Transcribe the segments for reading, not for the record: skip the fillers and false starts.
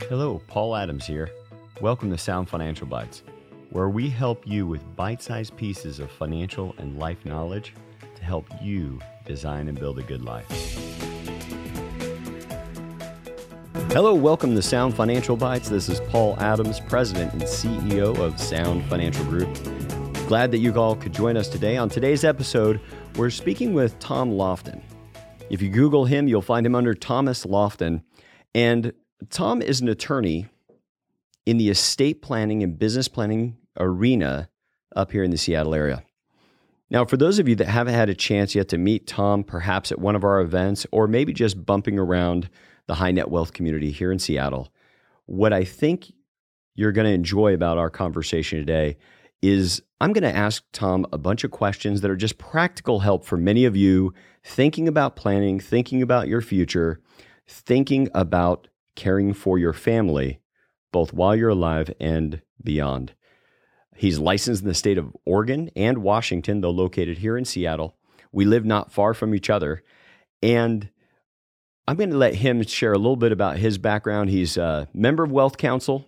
Hello, Paul Adams here. Welcome to Sound Financial Bites, where we help you with bite-sized pieces of financial and life knowledge to help you design and build a good life. Hello, welcome to Sound Financial Bites. This is Paul Adams, President and CEO of Sound Financial Group. Glad that you all could join us today. On today's episode, we're speaking with Tom Lofton. If you Google him, you'll find him under Thomas Lofton. And Tom is an attorney in the estate planning and business planning arena up here in the Seattle area. Now, for those of you that haven't had a chance yet to meet Tom, perhaps at one of our events, or maybe just bumping around the high net wealth community here in Seattle, what I think you're going to enjoy about our conversation today is I'm going to ask Tom a bunch of questions that are just practical help for many of you thinking about planning, thinking about your future, thinking about caring for your family, both while you're alive and beyond. He's licensed in the state of Oregon and Washington, though located here in Seattle. We live not far from each other. And I'm going to let him share a little bit about his background. He's a member of Wealth Council.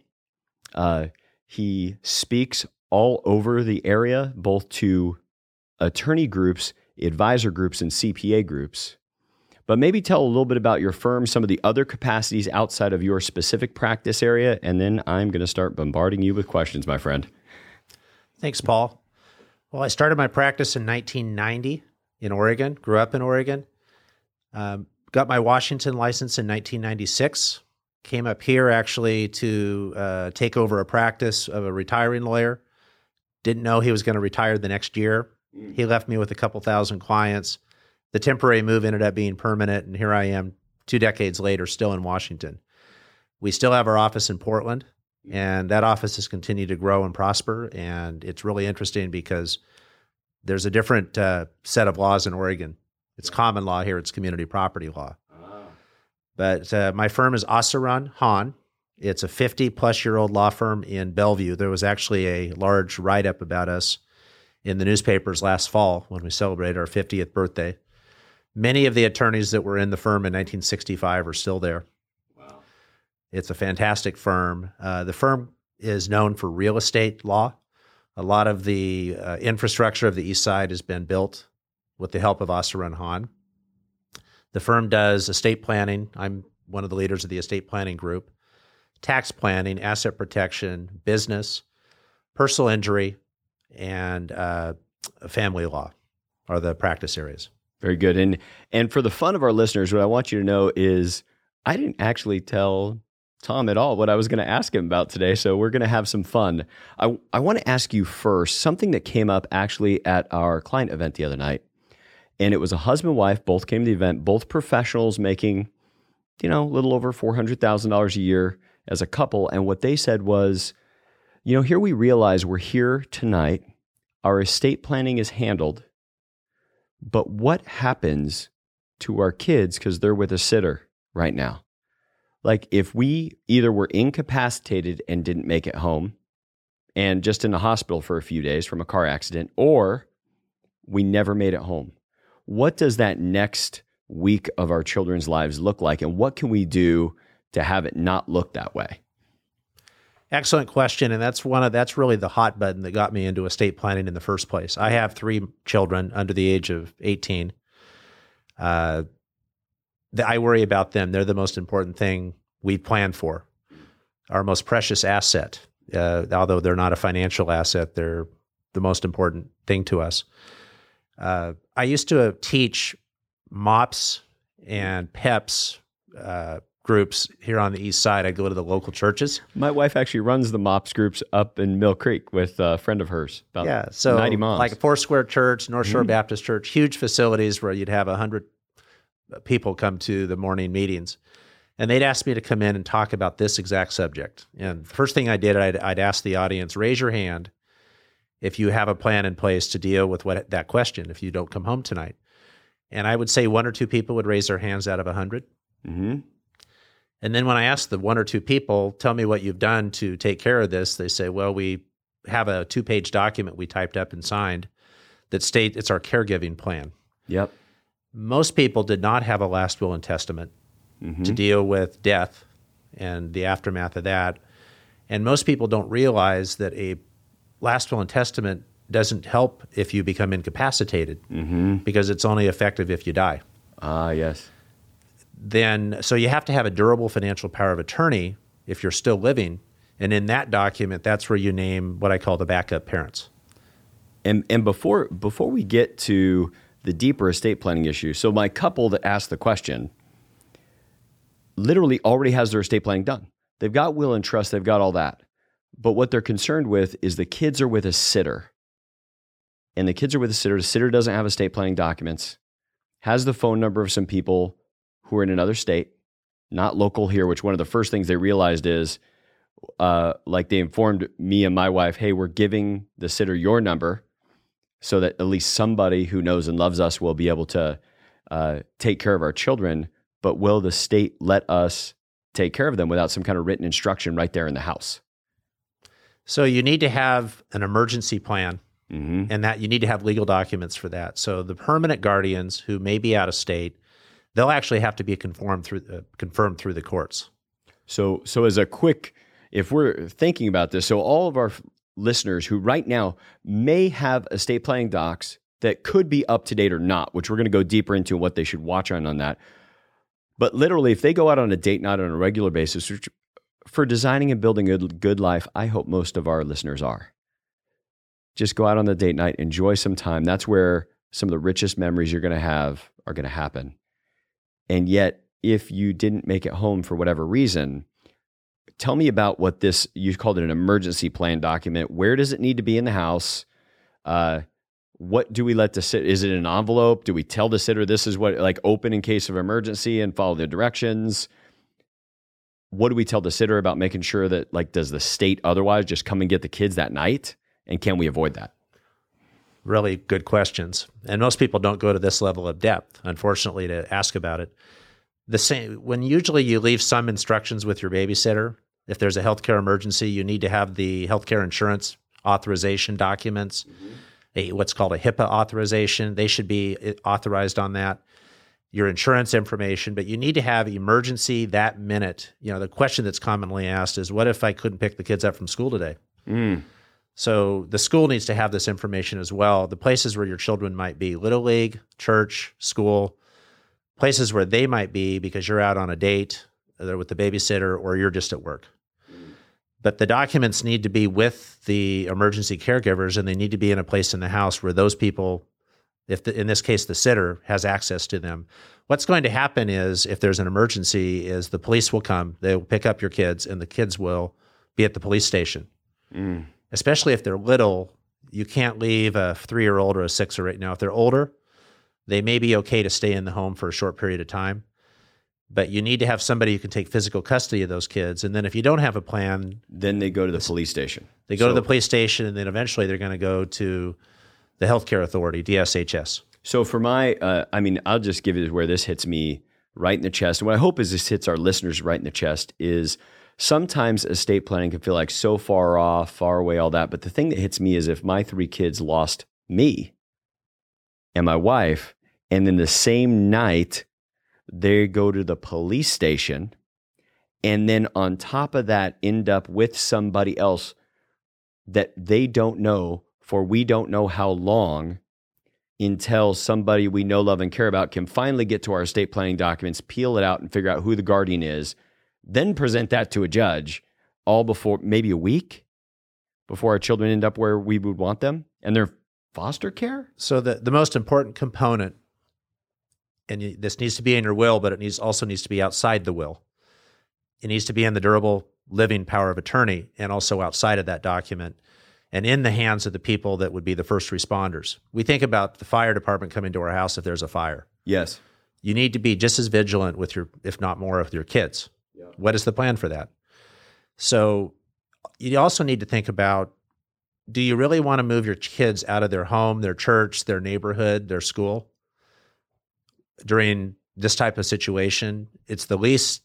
He speaks all over the area, both to attorney groups, advisor groups, and CPA groups. But maybe tell a little bit about your firm, some of the other capacities outside of your specific practice area, and then I'm going to start bombarding you with questions, my friend. Thanks, Paul. Well, I started my practice in 1990 in Oregon, grew up in Oregon, got my Washington license in 1996, came up here actually to take over a practice of a retiring lawyer. Didn't know he was going to retire the next year. He left me with a couple thousand clients. The temporary move ended up being permanent, and here I am 2 decades later, still in Washington. We still have our office in Portland, and that office has continued to grow and prosper, and it's really interesting because there's a different set of laws in Oregon. It's common law here, it's community property law. But my firm is Osseron Hahn. It's a 50-plus-year-old law firm in Bellevue. There was actually a large write-up about us in the newspapers last fall when we celebrated our 50th birthday. Many of the attorneys that were in the firm in 1965 are still there. Wow. It's a fantastic firm. The firm is known for real estate law. A lot of the infrastructure of the East Side has been built with the help of Osseron Hahn. The firm does estate planning. I'm one of the leaders of the estate planning group. Tax planning, asset protection, business, personal injury, and family law are the practice areas. Very good. And for the fun of our listeners, what I want you to know is I didn't actually tell Tom at all what I was going to ask him about today, so we're going to have some fun. I want to ask you first something that came up actually at our client event the other night, and it was a husband and wife, both came to the event, both professionals making, a little over $400,000 a year as a couple, and what they said was, here we realize we're here tonight, our estate planning is handled, but what happens to our kids because they're with a sitter right now? Like if we either were incapacitated and didn't make it home and just in the hospital for a few days from a car accident, or we never made it home, what does that next week of our children's lives look like? And what can we do to have it not look that way? Excellent question, and that's really the hot button that got me into estate planning in the first place. I have 3 children under the age of 18. I worry about them. They're the most important thing we plan for, our most precious asset. Although they're not a financial asset, they're the most important thing to us. I used to teach MOPS and PEPS groups here on the East Side. I go to the local churches. My wife actually runs the MOPS groups up in Mill Creek with a friend of hers, about 90 moms. Like a Foursquare Church, North Shore Baptist Church, huge facilities where you'd have 100 people come to the morning meetings. And they'd ask me to come in and talk about this exact subject. And the first thing I did, I'd ask the audience, raise your hand if you have a plan in place to deal with that question, if you don't come home tonight. And I would say 1 or 2 people would raise their hands out of 100. Mm-hmm. And then when I ask the 1 or 2 people, tell me what you've done to take care of this, they say, well, we have a 2-page document we typed up and signed that states it's our caregiving plan. Yep. Most people did not have a last will and testament to deal with death and the aftermath of that. And most people don't realize that a last will and testament doesn't help if you become incapacitated, because it's only effective if you die. Ah, yes. So you have to have a durable financial power of attorney if you're still living. And in that document, that's where you name what I call the backup parents. And before we get to the deeper estate planning issue, so my couple that asked the question literally already has their estate planning done. They've got will and trust, they've got all that. But what they're concerned with is the kids are with a sitter. And the kids are with a sitter. The sitter doesn't have estate planning documents, has the phone number of some people who are in another state, not local here, which one of the first things they realized is, like they informed me and my wife, hey, we're giving the sitter your number so that at least somebody who knows and loves us will be able to take care of our children. But will the state let us take care of them without some kind of written instruction right there in the house? So you need to have an emergency plan. And that you need to have legal documents for that. So the permanent guardians who may be out of state, they'll actually have to be confirmed through the courts. So as a quick, if we're thinking about this, so all of our listeners who right now may have estate planning docs that could be up to date or not, which we're going to go deeper into what they should watch on that. But literally, if they go out on a date night on a regular basis, which for designing and building a good life, I hope most of our listeners are. Just go out on the date night, enjoy some time. That's where some of the richest memories you're going to have are going to happen. And yet, if you didn't make it home for whatever reason, tell me about what this, you called it an emergency plan document. Where does it need to be in the house? What do we let the sitter, is it an envelope? Do we tell the sitter this is what, like open in case of emergency and follow the directions? What do we tell the sitter about making sure that, like, does the state otherwise just come and get the kids that night? And can we avoid that? Really good questions. And most people don't go to this level of depth, unfortunately, to ask about it. When usually you leave some instructions with your babysitter, if there's a healthcare emergency, you need to have the healthcare insurance authorization documents, what's called a HIPAA authorization. They should be authorized on that. Your insurance information, but you need to have emergency that minute. You know, the question that's commonly asked is, what if I couldn't pick the kids up from school today? So the school needs to have this information as well. The places where your children might be, Little League, church, school, places where they might be because you're out on a date, either with the babysitter or you're just at work. But the documents need to be with the emergency caregivers, and they need to be in a place in the house where those people, in this case, the sitter, has access to them. What's going to happen is, if there's an emergency, is the police will come, they will pick up your kids, and the kids will be at the police station. Especially if they're little, you can't leave a 3-year-old or a 6 or 8. Now, if they're older, they may be okay to stay in the home for a short period of time, but you need to have somebody who can take physical custody of those kids. And then if you don't have a plan, then they go to the police station. They go to the police station, and then eventually they're going to go to the healthcare authority, DSHS. So for my, I'll just give you where this hits me right in the chest. And what I hope is this hits our listeners right in the chest is, sometimes estate planning can feel like so far off, far away, all that. But the thing that hits me is, if my 3 kids lost me and my wife, and then the same night they go to the police station, and then on top of that end up with somebody else that they don't know for we don't know how long, until somebody we know, love, and care about can finally get to our estate planning documents, peel it out, and figure out who the guardian is, then present that to a judge, all before maybe a week before our children end up where we would want them, and they're foster care? So the most important component, and this needs to be in your will, but it also needs to be outside the will. It needs to be in the durable living power of attorney, and also outside of that document, and in the hands of the people that would be the first responders. We think about the fire department coming to our house if there's a fire. Yes. You need to be just as vigilant with your, if not more, with your kids. Yeah. What is the plan for that? So you also need to think about, do you really want to move your kids out of their home, their church, their neighborhood, their school during this type of situation? It's the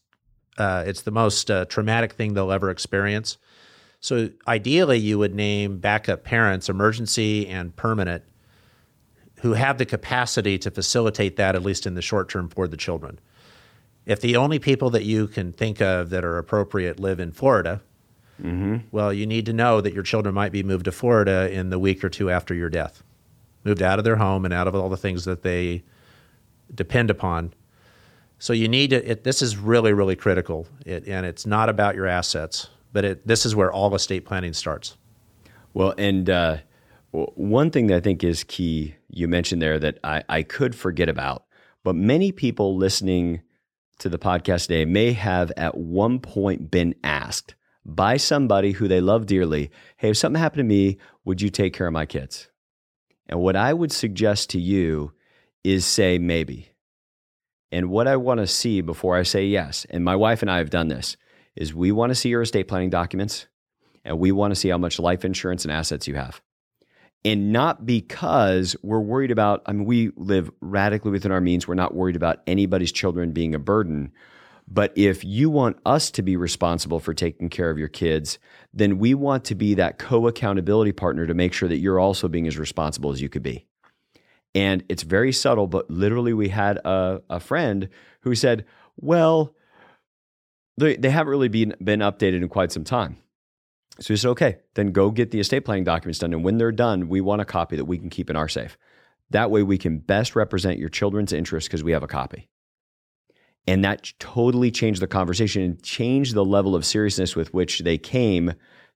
most traumatic thing they'll ever experience. So ideally, you would name backup parents, emergency and permanent, who have the capacity to facilitate that, at least in the short term, for the children. If the only people that you can think of that are appropriate live in Florida, well, you need to know that your children might be moved to Florida in the week or two after your death, moved out of their home and out of all the things that they depend upon. So you need to, this is really, really critical. And it's not about your assets, but this is where all estate planning starts. Well, and one thing that I think is key, you mentioned there that I could forget about, but many people listening to the podcast today may have at one point been asked by somebody who they love dearly, hey, if something happened to me, would you take care of my kids? And what I would suggest to you is say maybe. And what I want to see before I say yes, and my wife and I have done this, is we want to see your estate planning documents, and we want to see how much life insurance and assets you have. And not because we're worried about, we live radically within our means. We're not worried about anybody's children being a burden. But if you want us to be responsible for taking care of your kids, then we want to be that co-accountability partner to make sure that you're also being as responsible as you could be. And it's very subtle, but literally we had a friend who said, well, they haven't really been updated in quite some time. So he said, okay, then go get the estate planning documents done. And when they're done, we want a copy that we can keep in our safe. That way we can best represent your children's interests because we have a copy. And that totally changed the conversation and changed the level of seriousness with which they came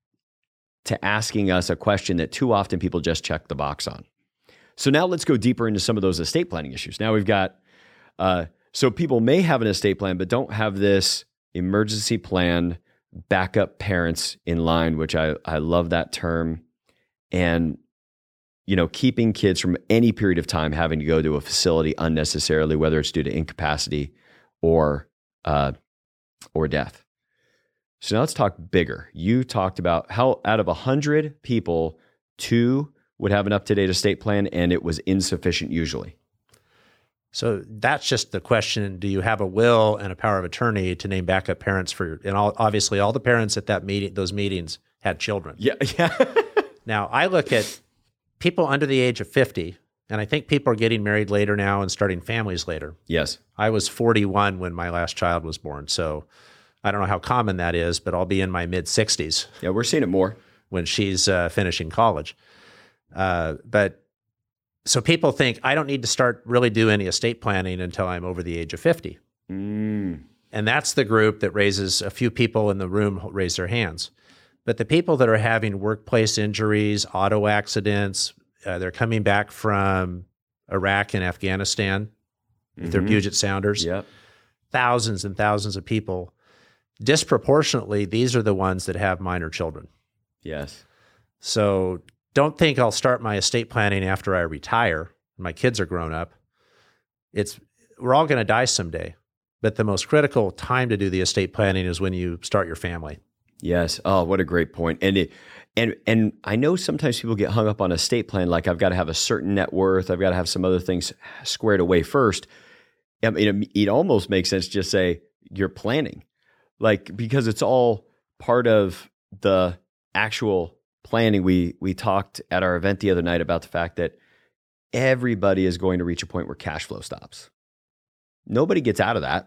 to asking us a question that too often people just check the box on. So now let's go deeper into some of those estate planning issues. Now we've got, so people may have an estate plan, but don't have this emergency plan, backup parents in line, which I love that term. And, keeping kids from any period of time having to go to a facility unnecessarily, whether it's due to incapacity or death. So now let's talk bigger. You talked about how out of 100 people, 2 would have an up-to-date estate plan, and it was insufficient usually. So that's just the question: do you have a will and a power of attorney to name backup parents for? And obviously, all the parents at those meetings had children. Yeah. Now I look at people under the age of 50. And I think people are getting married later now and starting families later. Yes. I was 41 when my last child was born. So I don't know how common that is, but I'll be in my mid-60s. Yeah, we're seeing it more. When she's finishing college. But so people think, I don't need to start really do any estate planning until I'm over the age of 50. And that's the group that raises a few people in the room raise their hands. But the people that are having workplace injuries, auto accidents, they're coming back from Iraq and Afghanistan with their Puget Sounders. Yep. Thousands and thousands of people. Disproportionately, these are the ones that have minor children. Yes. So don't think I'll start my estate planning after I retire. My kids are grown up. We're all going to die someday. But the most critical time to do the estate planning is when you start your family. Yes. Oh, what a great point. And I know sometimes people get hung up on a estate plan, like I've got to have a certain net worth, I've got to have some other things squared away first. I mean, it almost makes sense to just say you're planning, because it's all part of the actual planning. We talked at our event the other night about the fact that everybody is going to reach a point where cash flow stops. Nobody gets out of that.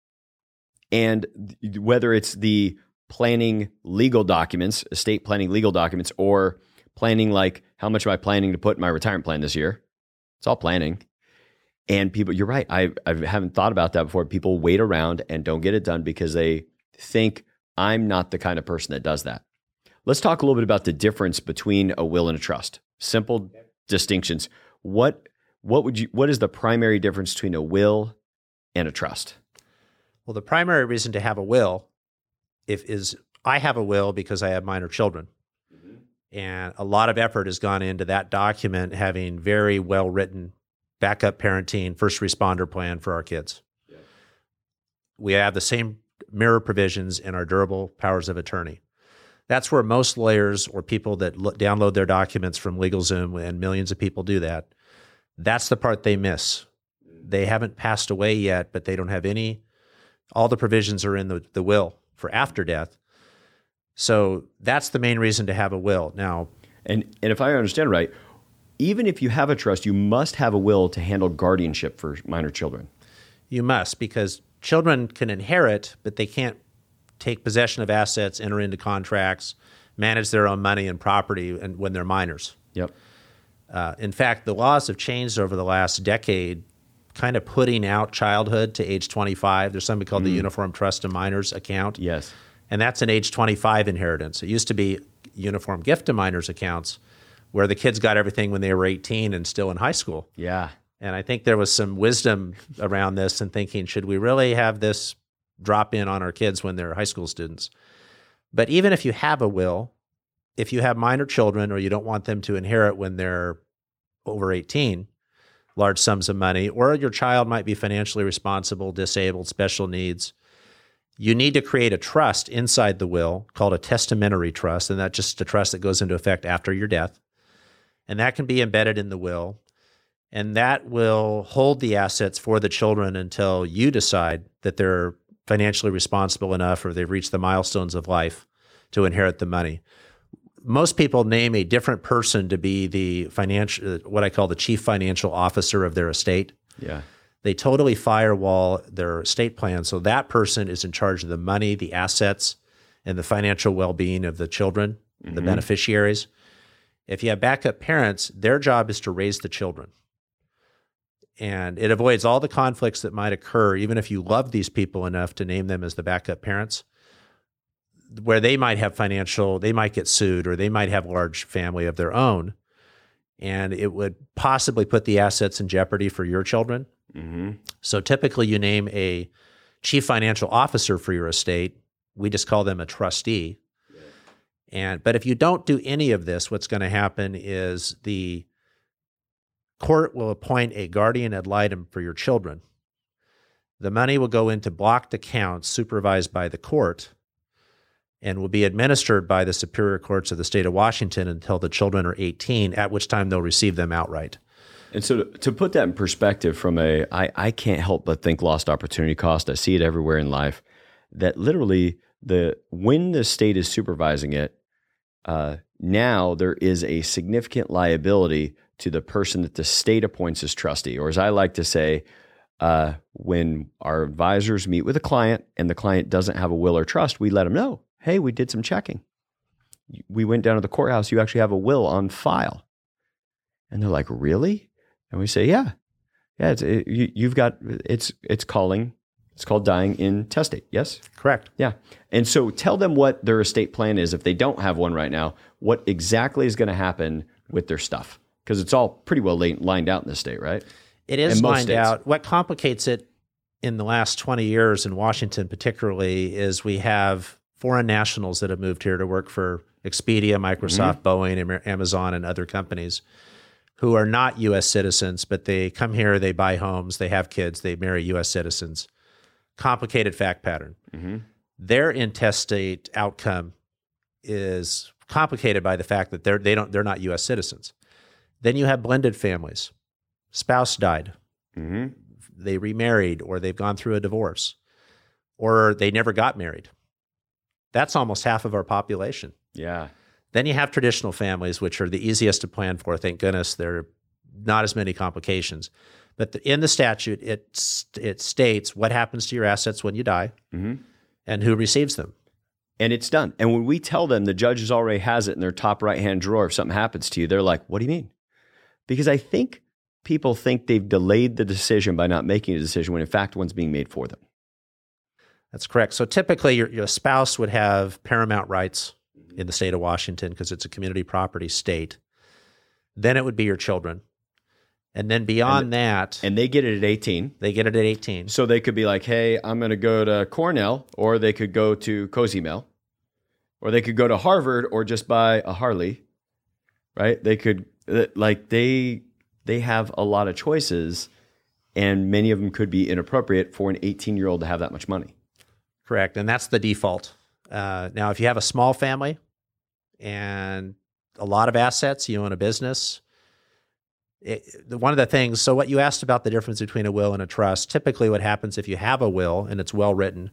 And whether it's the planning legal documents, estate planning legal documents, or planning like how much am I planning to put in my retirement plan this year? It's all planning. And people, you're right. I haven't thought about that before. People wait around and don't get it done because they think I'm not the kind of person that does that. Let's talk a little bit about the difference between a will and a trust. Simple distinctions. What is the primary difference between a and a trust? Well, the primary reason to have a will is I have a will because I have minor children. Mm-hmm. And a lot of effort has gone into that document having very well-written backup parenting, first responder plan for our kids. Yeah. We have the same mirror provisions in our durable powers of attorney. That's where most lawyers or people that download their documents from LegalZoom, and millions of people do that, that's the part they miss. They haven't passed away yet, but they don't have all the provisions are in the will for after death. So that's the main reason to have a will. Now, and if I understand right, even if you have a trust, you must have a will to handle guardianship for minor children. You must, because children can inherit, but they can't take possession of assets, enter into contracts, manage their own money and property and when they're minors. Yep. In fact, the laws have changed over the last decade, kind of putting out childhood to age 25. There's something called the Uniform Trust to Minors account. Yes. And that's an age 25 inheritance. It used to be Uniform Gift to Minors accounts where the kids got everything when they were 18 and still in high school. Yeah. And I think there was some wisdom around this and thinking, should we really have this drop in on our kids when they're high school students? But even if you have a will, if you have minor children or you don't want them to inherit when they're over 18, large sums of money, or your child might be financially responsible, disabled, special needs, you need to create a trust inside the will called a testamentary trust, and that's just a trust that goes into effect after your death. And that can be embedded in the will, and that will hold the assets for the children until you decide that they're financially responsible enough or they've reached the milestones of life to inherit the money. Most people name a different person to be the what I call the chief financial officer of their estate. Yeah. They totally firewall their estate plan. So that person is in charge of the money, the assets, and the financial well-being of the children, the beneficiaries. If you have backup parents, their job is to raise the children. And it avoids all the conflicts that might occur, even if you love these people enough to name them as the backup parents, where they might have they might get sued or they might have a large family of their own. And it would possibly put the assets in jeopardy for your children. Mm-hmm. So typically you name a chief financial officer for your estate. We just call them a trustee. But if you don't do any of this, what's going to happen is the court will appoint a guardian ad litem for your children. The money will go into blocked accounts supervised by the court and will be administered by the superior courts of the state of Washington until the children are 18, at which time they'll receive them outright. And so to put that in perspective from I can't help but think lost opportunity cost. I see it everywhere in life, that literally when the state is supervising it, now there is a significant liability to the person that the state appoints as trustee, or as I like to say, when our advisors meet with a client and the client doesn't have a will or trust, we let them know, hey, we did some checking. We went down to the courthouse. You actually have a will on file. And they're like, really? And we say, yeah. It's called dying intestate. Yes? Correct. Yeah. And so tell them what their estate plan is. If they don't have one right now, what exactly is going to happen with their stuff? Because it's all pretty well lined out in the state, right? It is lined out. What complicates it in the last 20 years in Washington particularly is we have foreign nationals that have moved here to work for Expedia, Microsoft, Boeing, Amazon, and other companies who are not U.S. citizens, but they come here, they buy homes, they have kids, they marry U.S. citizens. Complicated fact pattern. Mm-hmm. Their intestate outcome is complicated by the fact that they're not U.S. citizens. Then you have blended families. Spouse died. Mm-hmm. They remarried, or they've gone through a divorce, or they never got married. That's almost half of our population. Yeah. Then you have traditional families, which are the easiest to plan for. Thank goodness there are not as many complications. But in the statute, it states what happens to your assets when you die and who receives them. And it's done. And when we tell them the judge already has it in their top right-hand drawer, if something happens to you, they're like, what do you mean? Because I think people think they've delayed the decision by not making a decision when in fact one's being made for them. That's correct. So typically your spouse would have paramount rights in the state of Washington because it's a community property state. Then it would be your children. And then beyond that... And they get it at 18. They get it at 18. So they could be like, hey, I'm going to go to Cornell, or they could go to Cozumel, or they could go to Harvard or just buy a Harley, right? They could, they have a lot of choices, and many of them could be inappropriate for an 18-year-old to have that much money. Correct. And that's the default. Now, if you have a small family and a lot of assets, you own a business... one of the things, so what you asked about the difference between a will and a trust, typically what happens if you have a will and it's well written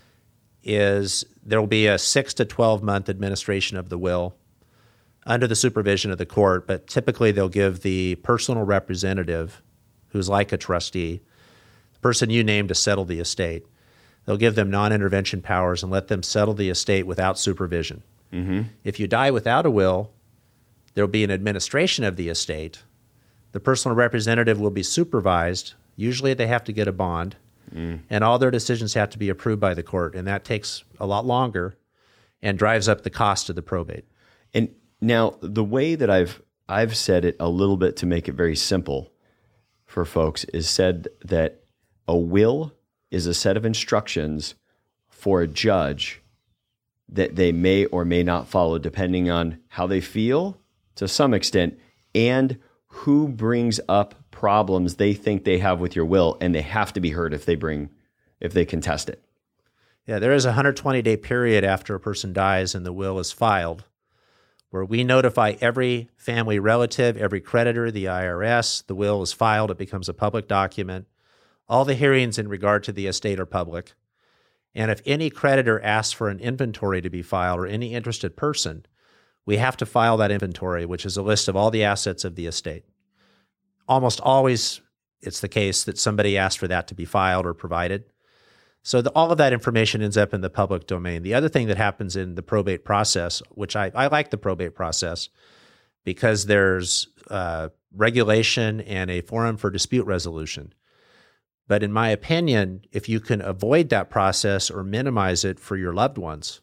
is there will be a 6 to 12 month administration of the will under the supervision of the court, but typically they'll give the personal representative, who's like a trustee, person you named to settle the estate. They'll give them non-intervention powers and let them settle the estate without supervision. If you die without a will, there will be an administration of the estate. The personal representative will be supervised. Usually they have to get a bond, and all their decisions have to be approved by the court, and that takes a lot longer and drives up the cost of the probate. And now the way that I've said it a little bit to make it very simple for folks is said that a will is a set of instructions for a judge that they may or may not follow depending on how they feel to some extent and who brings up problems they think they have with your will, and they have to be heard if they contest it. Yeah, there is a 120-day period after a person dies and the will is filed where we notify every family relative, every creditor, the IRS. The will is filed. It becomes a public document. All the hearings in regard to the estate are public. And if any creditor asks for an inventory to be filed or any interested person, we have to file that inventory, which is a list of all the assets of the estate. Almost always it's the case that somebody asked for that to be filed or provided. So all of that information ends up in the public domain. The other thing that happens in the probate process, which I like the probate process because there's regulation and a forum for dispute resolution. But in my opinion, if you can avoid that process or minimize it for your loved ones,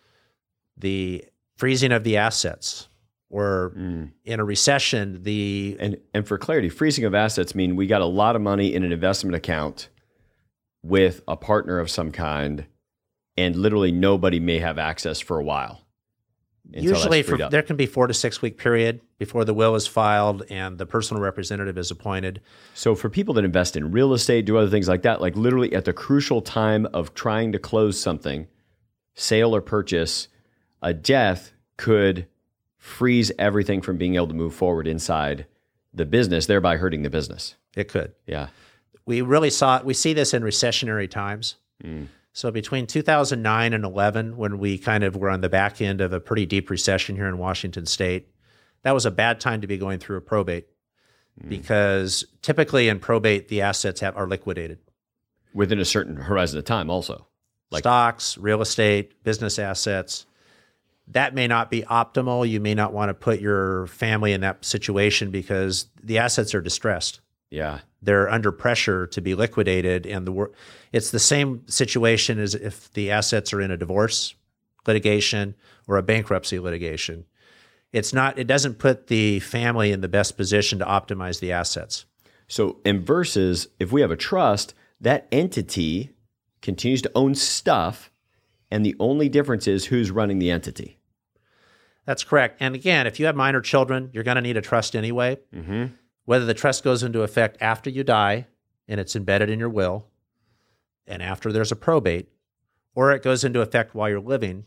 the freezing of the assets or in a recession, And for clarity, freezing of assets mean we got a lot of money in an investment account with a partner of some kind, and literally nobody may have access for a while. Usually there can be 4 to 6 week period before the will is filed and the personal representative is appointed. So for people that invest in real estate, do other things like that, like literally at the crucial time of trying to close something, sale or purchase, a death could freeze everything from being able to move forward inside the business, thereby hurting the business. It could. Yeah. We see this in recessionary times. So between 2009 and 11, when we kind of were on the back end of a pretty deep recession here in Washington State, that was a bad time to be going through a probate because typically in probate, the assets are liquidated. Within a certain horizon of time also. Like stocks, real estate, business assets. That may not be optimal. You may not want to put your family in that situation because the assets are distressed. Yeah. They're under pressure to be liquidated, and it's the same situation as if the assets are in a divorce litigation or a bankruptcy litigation. It doesn't put the family in the best position to optimize the assets. So, and versus if we have a trust, that entity continues to own stuff, and the only difference is who's running the entity. That's correct. And again, if you have minor children, you're going to need a trust anyway. Whether the trust goes into effect after you die and it's embedded in your will and after there's a probate, or it goes into effect while you're living,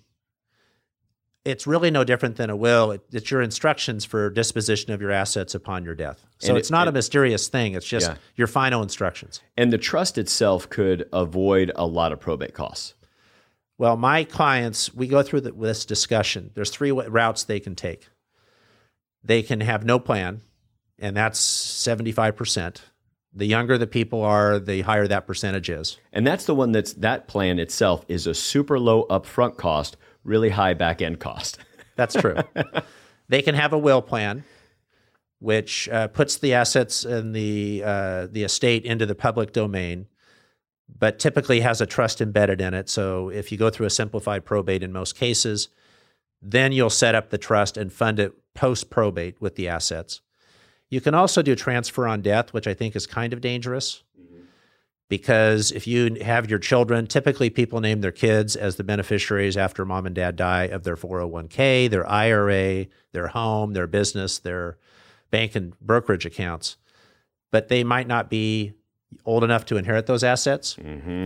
it's really no different than a will. It's your instructions for disposition of your assets upon your death. So it's not a mysterious thing. It's just your final instructions. And the trust itself could avoid a lot of probate costs. Well, my clients, we go through this discussion. There's 3 routes they can take. They can have no plan, and that's 75%. The younger the people are, the higher that percentage is. And that's the one that plan itself is a super low upfront cost, really high back end cost. That's true. They can have a will plan, which puts the assets and the estate into the public domain, but typically has a trust embedded in it. So if you go through a simplified probate in most cases, then you'll set up the trust and fund it post-probate with the assets. You can also do transfer on death, which I think is kind of dangerous because if you have your children, typically people name their kids as the beneficiaries after mom and dad die of their 401k, their IRA, their home, their business, their bank and brokerage accounts, but they might not be old enough to inherit those assets,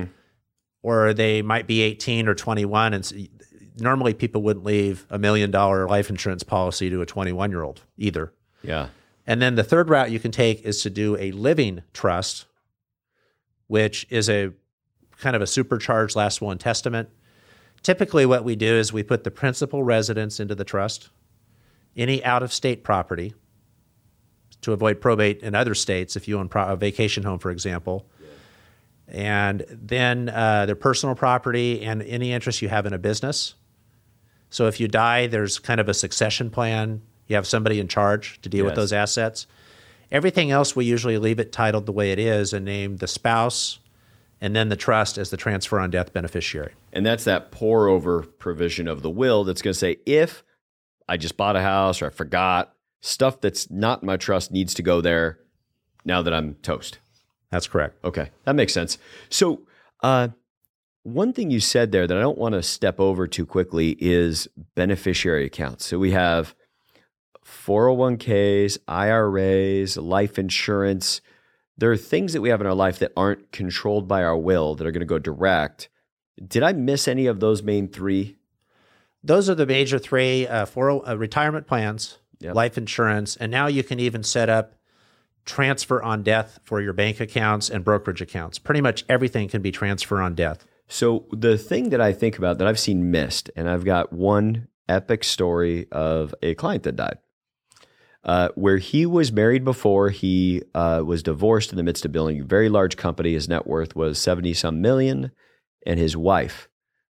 or they might be 18 or 21. And normally people wouldn't leave $1 million life insurance policy to a 21-year-old either. Yeah. And then the third route you can take is to do a living trust, which is a kind of a supercharged last will and testament. Typically what we do is we put the principal residence into the trust, any out-of-state property, to avoid probate in other states if you own a vacation home, for example. And then their personal property and any interest you have in a business. So if you die, there's kind of a succession plan. You have somebody in charge to deal with those assets. Everything else, we usually leave it titled the way it is and name the spouse and then the trust as the transfer on death beneficiary. And that's that pour over provision of the will that's going to say, if I just bought a house or I forgot, stuff that's not in my trust needs to go there now that I'm toast. That's correct. Okay, that makes sense. So one thing you said there that I don't want to step over too quickly is beneficiary accounts. So we have 401ks, IRAs, life insurance. There are things that we have in our life that aren't controlled by our will that are going to go direct. Did I miss any of those main three? Those are the major three, retirement plans, life insurance, and now you can even set up transfer on death for your bank accounts and brokerage accounts. Pretty much everything can be transfer on death. So the thing that I think about that I've seen missed, and I've got one epic story of a client that died, where he was married before he was divorced in the midst of building a very large company. His net worth was 70-some million, and his wife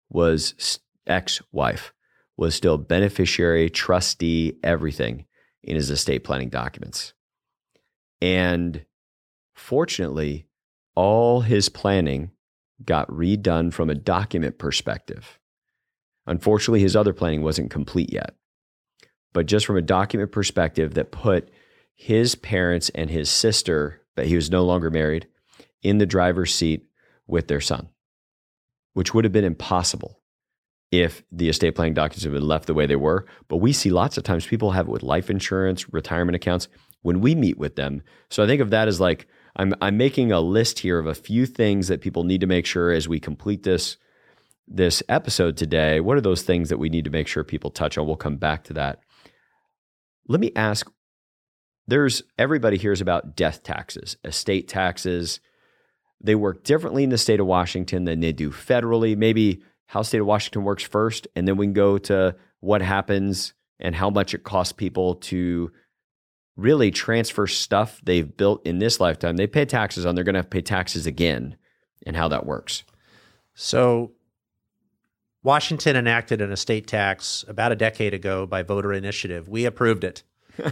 ex-wife was still beneficiary, trustee, everything in his estate planning documents. And fortunately, all his planning got redone from a document perspective. Unfortunately, his other planning wasn't complete yet. But just from a document perspective that put his parents and his sister, that he was no longer married, in the driver's seat with their son, which would have been impossible if the estate planning documents had been left the way they were. But we see lots of times people have it with life insurance, retirement accounts, when we meet with them. So I think of that as like, I'm making a list here of a few things that people need to make sure as we complete this episode today. What are those things that we need to make sure people touch on? We'll come back to that. Let me ask, everybody hears about death taxes, estate taxes. They work differently in the state of Washington than they do federally. Maybe how state of Washington works first, and then we can go to what happens and how much it costs people to really transfer stuff they've built in this lifetime. They pay taxes on, they're going to have to pay taxes again, and how that works. So Washington enacted an estate tax about a decade ago by voter initiative. We approved it.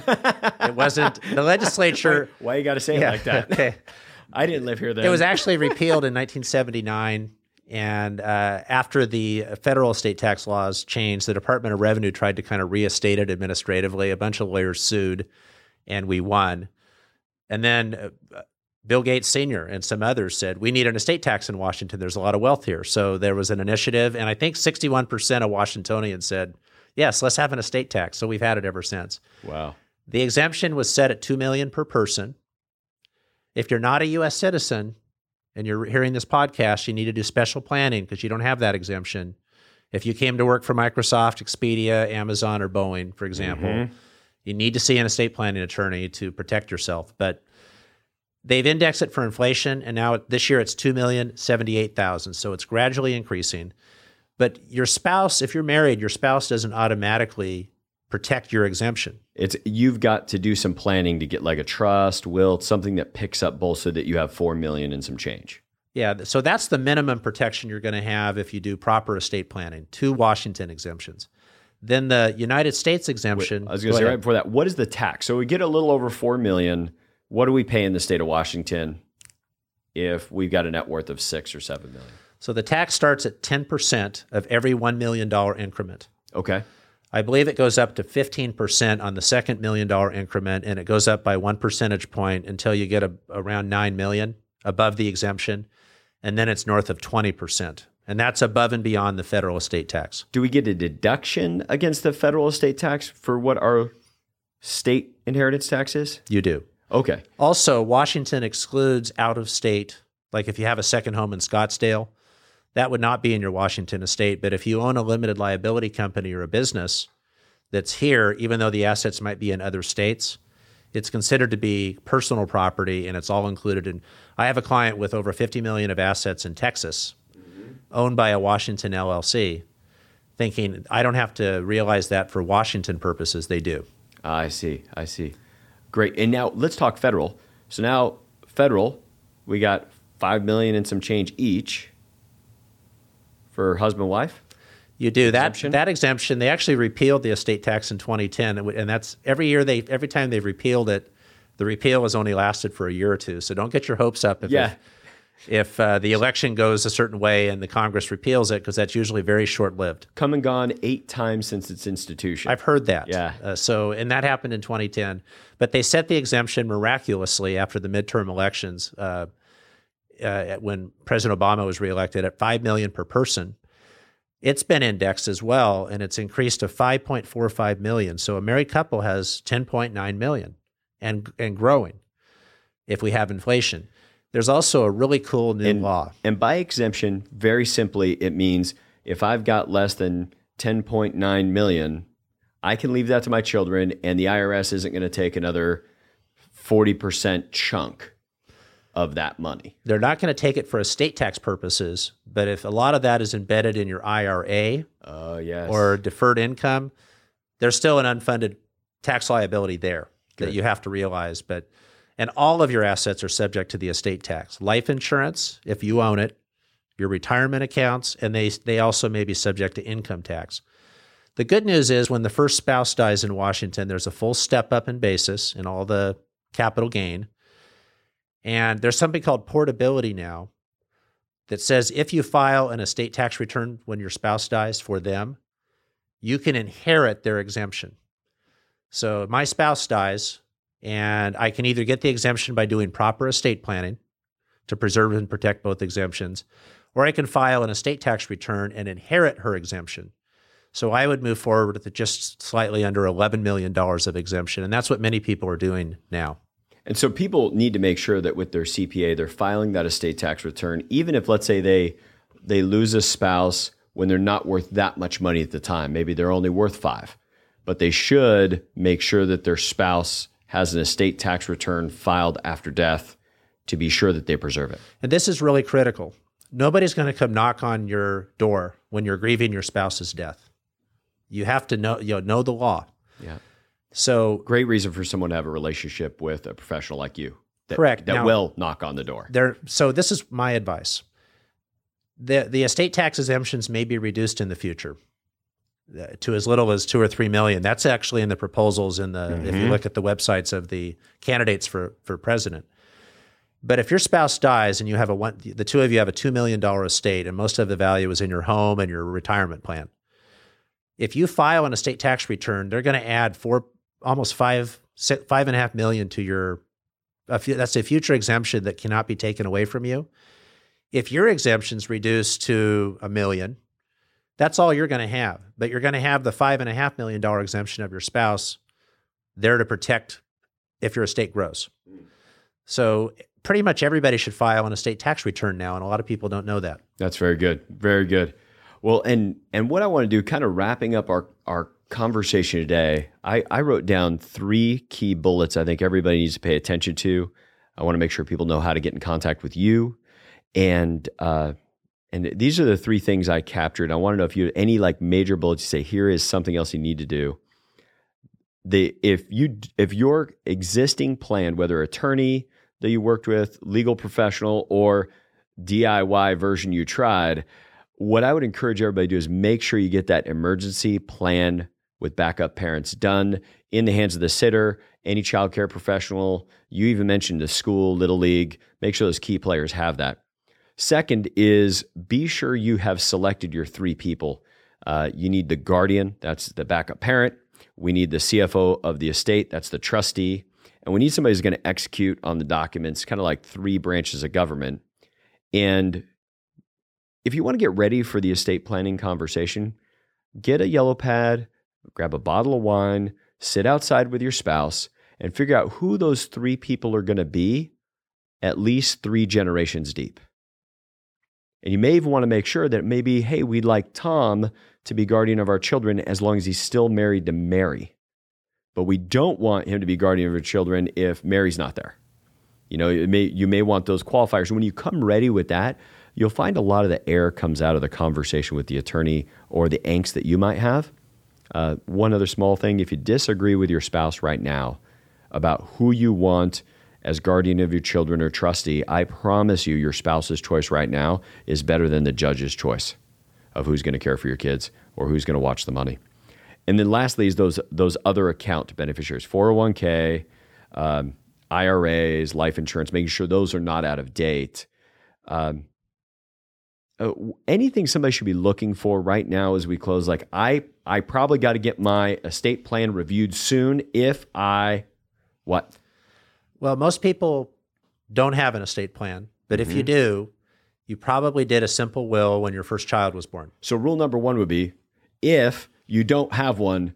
It wasn't the legislature. Why you got to say it like that? Okay. I didn't live here then. It was actually repealed in 1979. And after the federal estate tax laws changed, the Department of Revenue tried to kind of reinstate it administratively. A bunch of lawyers sued, and we won. And then Bill Gates Sr. and some others said, we need an estate tax in Washington. There's a lot of wealth here. So there was an initiative, and I think 61% of Washingtonians said, yes, let's have an estate tax. So we've had it ever since. Wow. The exemption was set at $2 million per person. If you're not a U.S. citizen and you're hearing this podcast, you need to do special planning because you don't have that exemption. If you came to work for Microsoft, Expedia, Amazon, or Boeing, for example, you need to see an estate planning attorney to protect yourself. But they've indexed it for inflation, and now this year it's $2,078,000. So it's gradually increasing. But your spouse, if you're married, your spouse doesn't automatically protect your exemption. You've got to do some planning to get like a trust, will, something that picks up both so that you have $4 million and some change. Yeah, so that's the minimum protection you're going to have if you do proper estate planning, 2 Washington exemptions. Then the United States exemption. Wait, I was going to say right before that, what is the tax? So we get a little over $4 million. What do we pay in the state of Washington if we've got a net worth of $6 or $7 million? So the tax starts at 10% of every $1 million increment. Okay. I believe it goes up to 15% on the second $1 million increment, and it goes up by 1 percentage point until you get around $9 million above the exemption, and then it's north of 20%. And that's above and beyond the federal estate tax. Do we get a deduction against the federal estate tax for what our state inheritance tax is? You do. Okay. Also, Washington excludes out-of-state, like if you have a second home in Scottsdale, that would not be in your Washington estate. But if you own a limited liability company or a business that's here, even though the assets might be in other states, it's considered to be personal property, and it's all included in. I have a client with over $50 million of assets in Texas, owned by a Washington LLC, thinking, I don't have to realize that for Washington purposes. They do. I see. Great. And now let's talk federal. So now federal, we got $5 million and some change each for husband and wife. You do Exemption? that exemption. They actually repealed the estate tax in 2010, and that's every time they've repealed it, the repeal has only lasted for a year or two. So don't get your hopes up if the election goes a certain way and the Congress repeals it, because that's usually very short-lived. Come and gone 8 times since its institution. I've heard that. Yeah. And that happened in 2010. But they set the exemption miraculously after the midterm elections when President Obama was reelected at $5 million per person. It's been indexed as well, and it's increased to $5.45 million. So a married couple has $10.9 million and growing if we have inflation. There's also a really cool new law. And by exemption, very simply, it means if I've got less than $10.9 million, I can leave that to my children, and the IRS isn't going to take another 40% chunk of that money. They're not going to take it for estate tax purposes, but if a lot of that is embedded in your IRA or deferred income, there's still an unfunded tax liability there that you have to realize. And all of your assets are subject to the estate tax. Life insurance, if you own it, your retirement accounts, and they also may be subject to income tax. The good news is when the first spouse dies in Washington, there's a full step up in basis in all the capital gain. And there's something called portability now that says if you file an estate tax return when your spouse dies for them, you can inherit their exemption. So my spouse dies, and I can either get the exemption by doing proper estate planning to preserve and protect both exemptions, or I can file an estate tax return and inherit her exemption. So I would move forward with just slightly under $11 million of exemption, and that's what many people are doing now. And so people need to make sure that with their CPA, they're filing that estate tax return, even if, let's say, they lose a spouse when they're not worth that much money at the time. Maybe they're only worth $5, but they should make sure that their spouse has an estate tax return filed after death to be sure that they preserve it. And this is really critical. Nobody's going to come knock on your door when you're grieving your spouse's death. You have to know the law. Yeah. So great reason for someone to have a relationship with a professional like you. Correct. That will knock on the door. So this is my advice. The estate tax exemptions may be reduced in the future to as little as $2 or $3 million. That's actually in the proposals if you look at the websites of the candidates for president. But if your spouse dies and the two of you have a $2 million estate and most of the value is in your home and your retirement plan, if you file an estate tax return, they're going to add almost $5.5 million to your. That's a future exemption that cannot be taken away from you. If your exemption's reduced to $1 million, that's all you're going to have. But you're going to have the $5.5 million exemption of your spouse there to protect if your estate grows. So pretty much everybody should file an estate tax return now, and a lot of people don't know that. That's very good. Very good. Well, and what I want to do, kind of wrapping up our conversation today, I wrote down 3 key bullets I think everybody needs to pay attention to. I want to make sure people know how to get in contact with you. And these are the 3 things I captured. I want to know if you have any major bullets you say, here is something else you need to do. If your existing plan, whether attorney that you worked with, legal professional, or DIY version you tried, what I would encourage everybody to do is make sure you get that emergency plan with backup parents done in the hands of the sitter, any child care professional. You even mentioned the school, Little League. Make sure those key players have that. Second is be sure you have selected your 3 people. You need the guardian, that's the backup parent. We need the CFO of the estate, that's the trustee. And we need somebody who's going to execute on the documents, kind of like 3 branches of government. And if you want to get ready for the estate planning conversation, get a yellow pad, grab a bottle of wine, sit outside with your spouse, and figure out who those 3 people are going to be at least 3 generations deep. And you may even want to make sure that maybe, hey, we'd like Tom to be guardian of our children as long as he's still married to Mary. But we don't want him to be guardian of our children if Mary's not there. You may want those qualifiers. And when you come ready with that, you'll find a lot of the air comes out of the conversation with the attorney or the angst that you might have. One other small thing, if you disagree with your spouse right now about who you want as guardian of your children or trustee, I promise you your spouse's choice right now is better than the judge's choice of who's going to care for your kids or who's going to watch the money. And then lastly is those other account beneficiaries, 401k, IRAs, life insurance, making sure those are not out of date. Anything somebody should be looking for right now as we close, like I probably got to get my estate plan reviewed soon if I, what? Well, most people don't have an estate plan, but if you do, you probably did a simple will when your first child was born. So rule number one would be, if you don't have one,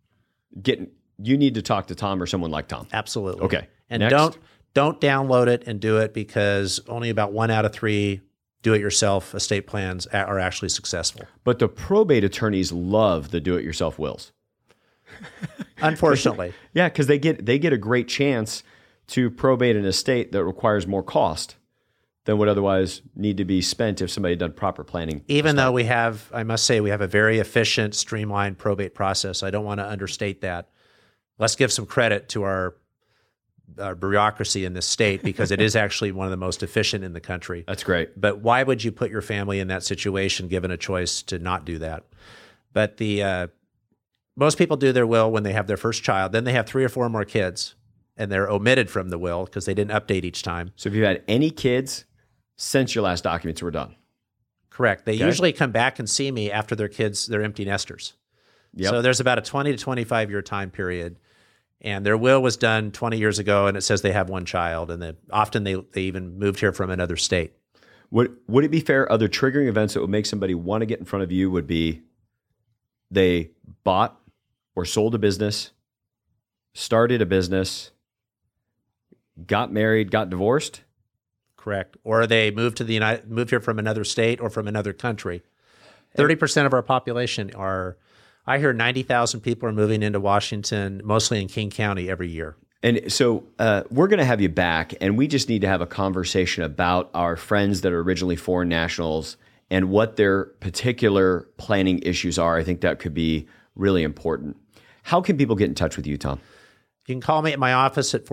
you need to talk to Tom or someone like Tom. Absolutely. Okay. And Next. don't download it and do it, because only about 1 out of 3 do-it-yourself estate plans are actually successful. But the probate attorneys love the do-it-yourself wills. Unfortunately. Yeah, because they get a great chance to probate an estate that requires more cost than would otherwise need to be spent if somebody had done proper planning. Even though I must say, we have a very efficient, streamlined probate process. I don't want to understate that. Let's give some credit to our bureaucracy in this state, because it is actually one of the most efficient in the country. That's great. But why would you put your family in that situation, given a choice to not do that? But most people do their will when they have their first child. Then they have 3 or 4 more kids, and they're omitted from the will because they didn't update each time. So if you've had any kids since your last documents were done. Correct. They usually come back and see me after they're empty nesters. Yep. So there's about a 20 to 25 year time period. And their will was done 20 years ago, and it says they have 1 child, and that often they even moved here from another state. Would it be fair, other triggering events that would make somebody want to get in front of you would be they bought or sold a business, started a business, got married, got divorced? Correct. Or they moved here from another state or from another country. 30% of our population I hear 90,000 people are moving into Washington, mostly in King County, every year. And so we're going to have you back, and we just need to have a conversation about our friends that are originally foreign nationals and what their particular planning issues are. I think that could be really important. How can people get in touch with you, Tom? You can call me at my office at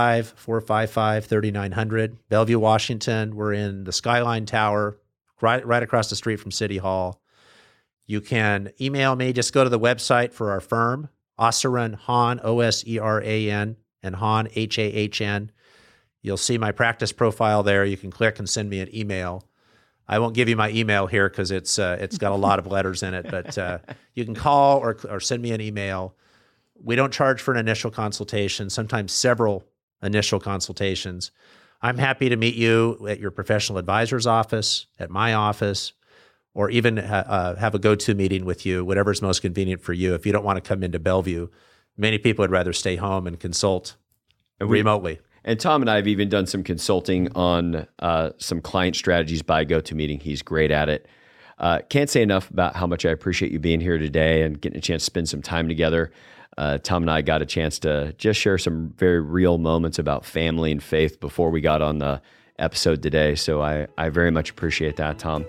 425-455-3900, Bellevue, Washington. We're in the Skyline Tower, right across the street from City Hall. You can email me. Just go to the website for our firm, Oseran Hahn, Oseran, and Hahn, Hahn. You'll see my practice profile there. You can click and send me an email. I won't give you my email here because it's got a lot of letters in it, but you can call or send me an email. We don't charge for an initial consultation, sometimes several initial consultations. I'm happy to meet you at your professional advisor's office, at my office, or even have a go-to meeting with you, whatever's most convenient for you. If you don't want to come into Bellevue, many people would rather stay home and consult remotely. And Tom and I have even done some consulting on some client strategies by GoToMeeting. He's great at it. Can't say enough about how much I appreciate you being here today and getting a chance to spend some time together. Tom and I got a chance to just share some very real moments about family and faith before we got on the episode today. So I very much appreciate that, Tom.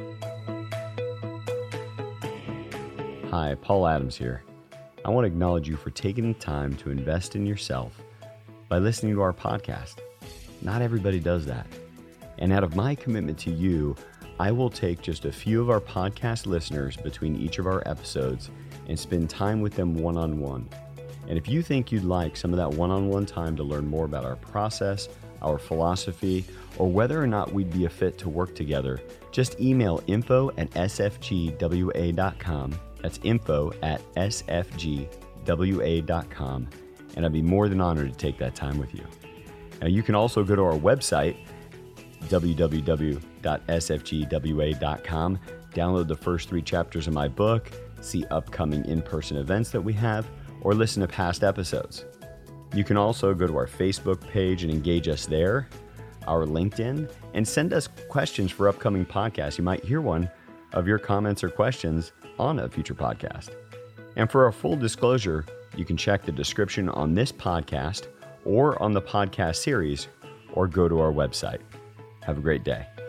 Hi, Paul Adams here. I want to acknowledge you for taking the time to invest in yourself by listening to our podcast. Not everybody does that. And out of my commitment to you, I will take just a few of our podcast listeners between each of our episodes and spend time with them one-on-one. And if you think you'd like some of that one-on-one time to learn more about our process, our philosophy, or whether or not we'd be a fit to work together, just email info@sfgwa.com. That's info@sfgwa.com. And I'd be more than honored to take that time with you. Now, you can also go to our website, www.sfgwa.com, download the first 3 chapters of my book, see upcoming in-person events that we have, or listen to past episodes. You can also go to our Facebook page and engage us there, our LinkedIn, and send us questions for upcoming podcasts. You might hear one of your comments or questions on a future podcast. And for a full disclosure, you can check the description on this podcast or on the podcast series, or go to our website. Have a great day.